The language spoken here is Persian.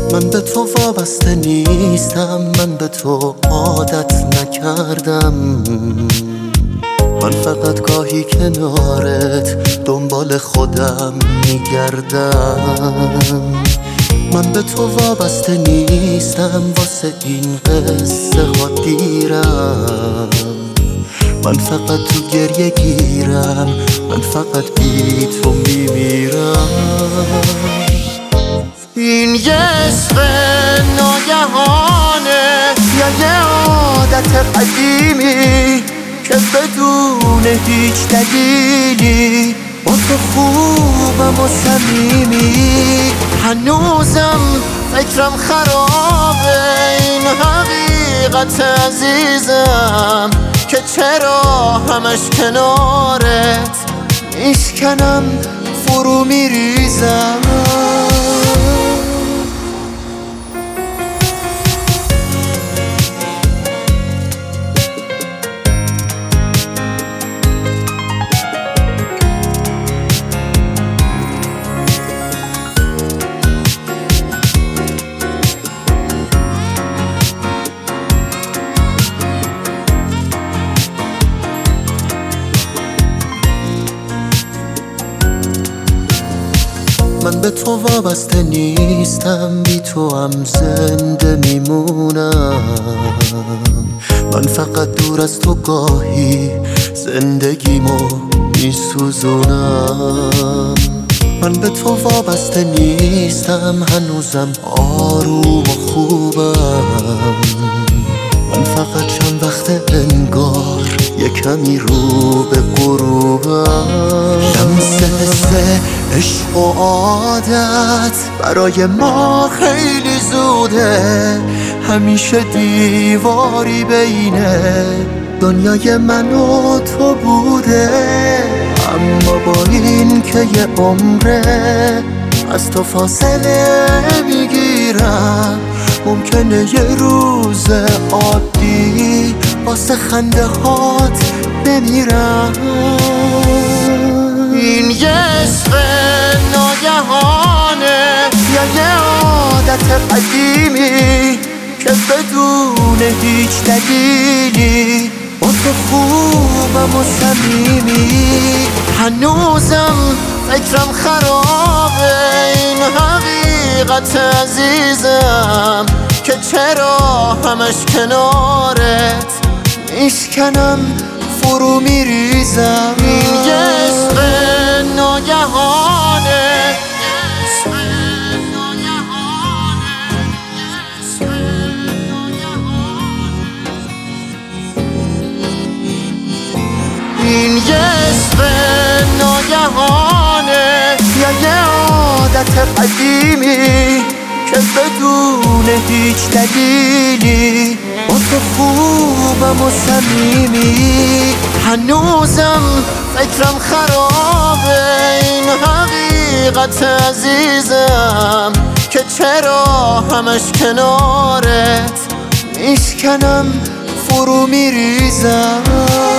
من به تو وابسته نیستم، من به تو عادت نکردم. من فقط گاهی کنارت دنبال خودم میگردم. من به تو وابسته نیستم، واسه این قصه ها دیرم. من فقط تو گریه گیرم، من فقط بی تو میمیرم. این یه عشق ناگهانه یا یه عادت قدیمی که بدون هیچ دلیلی با تو خوبم و صمیمی. هنوزم فکرم خرابه این حقیقت عزیزم که چرا همش کنارت میشکنم فرو میریزم. من به تو وابسته نیستم، بی تو هم زنده میمونم. من فقط دور از تو گاهی زندگیمو میسوزونم. من به تو وابسته نیستم، هنوزم آروم و خوبم. من فقط چند وقت انگار یه کمی رو به غروبم. شمس حس عشق و عادت برای ما خیلی زوده، همیشه دیواری بینه دنیای من و تو بوده. اما با این که یه عمره از تو فاصله میگیرم، ممکنه یه روز عادی واسه خنده هات بمیرم. این یه عشق ناگهانه یا یه عادت قدیمی که بدون هیچ دلیلی با تو خوبم و صمیمی. هنوزم فکرم خرابه این حقیقت عزیزم که چرا همش کنارت میشکنم فرو میریزم. این یه عشق ناگهانه، این یه عشق ناگهانه یا یه عادت قدیمی که بدون هیچ دلیلی با تو خوبم و صمیمی. هنوزم فکرم خرابه این حقیقت عزیزم که چرا همش کنارت میشکنم فرو میریزم.